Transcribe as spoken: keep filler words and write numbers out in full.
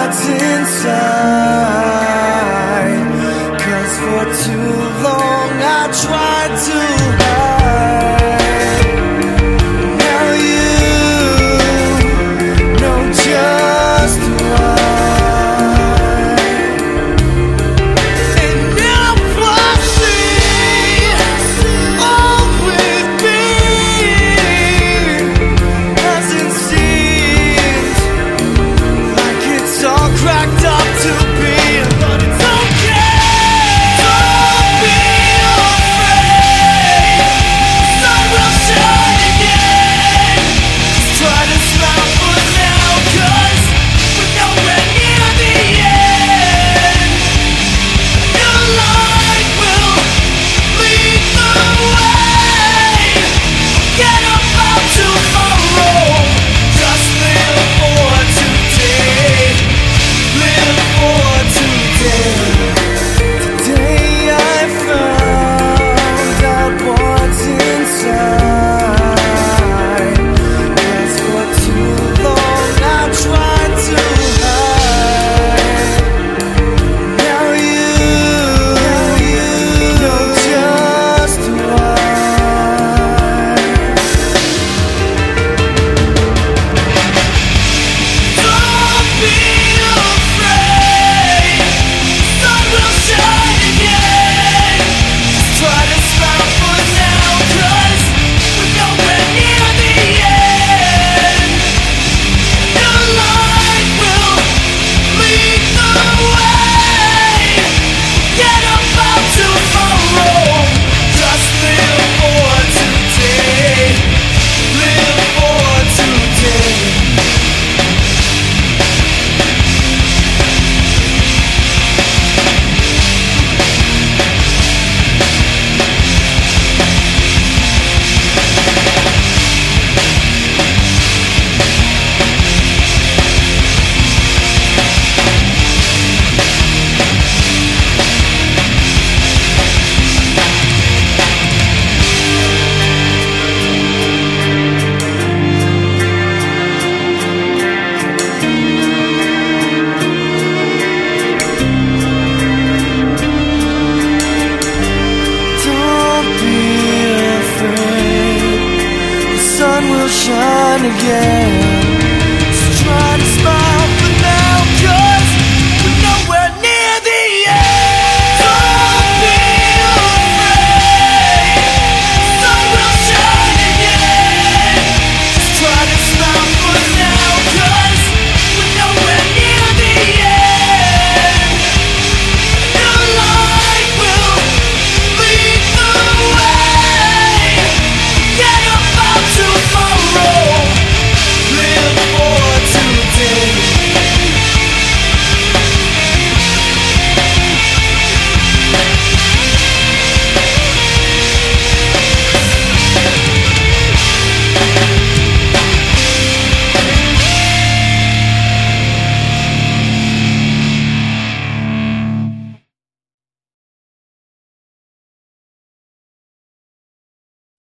what's inside. 'Cause for too long I tried to hide. Now you know just why. And now I see all we've been hasn't seemed like it's all cracked up to be. But it's okay, don't be afraid. The sun will shine again. Just try to smile for now, 'cause we're nowhere near the end. Your light will lead the way. Forget about tomorrow, just live for today. Live for today. Today I found out what's inside. 'Cause for too long I tried to hide. Now you know just why. Don't be afraid, the sun will shine again. Just try to smile for now, 'cause we're nowhere near the end. Your light will lead the way. Forget about tomorrow, just live for today. Live for today. Don't be afraid, the sun will shine again.